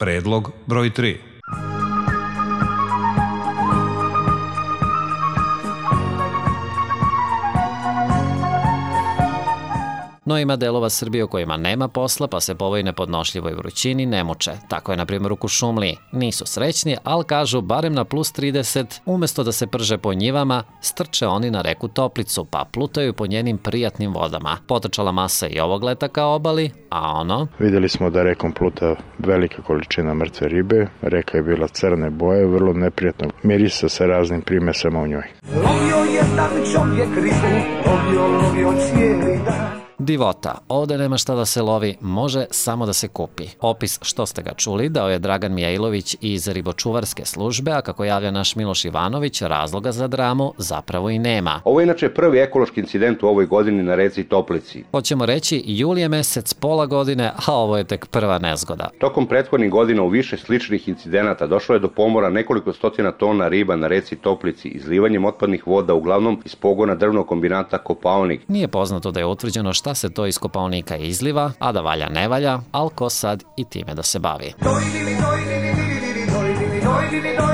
Predlog broj 3. No ima delova Srbije u kojima nema posla, pa se po ovoj nepodnošljivoj vrućini ne muče. Tako je, na primjer, u Kuršumliji. Nisu srećni, ali kažu barem na plus 30, umesto da se prže po njivama, strče oni na reku Toplicu, pa plutaju po njenim prijatnim vodama. Potrčala masa i ovog leta ka obali, a ono... Videli smo da rekom pluta velika količina mrtve ribe. Reka je bila crne boje, vrlo neprijatno mirisa sa raznim primesama u njoj. Lovio jedan čovjek ribu, lovio cijeli dan. Divota, ovde nema šta da se lovi, može samo da se kupi. Opis što ste ga čuli dao je Dragan Mijailović iz ribočuvarske službe, a kako javlja naš Miloš Ivanović, razloga za dramu zapravo i nema. Ovo je inače prvi ekološki incident u ovoj godini na reci Toplici. Hoćemo reći, jul je mesec, pola godine, a ovo je tek prva nezgoda. Tokom prethodnih godina u više sličnih incidenata došlo je do pomora nekoliko stotina tona riba na reci Toplici izlivanjem otpadnih voda, uglavnom iz pogona drvnog kombinata Kopaonik. Nije poznato da je utvrđeno šta se to iz kopaonika izliva, a da valja ne valja, ali ko sad i time da se bavi.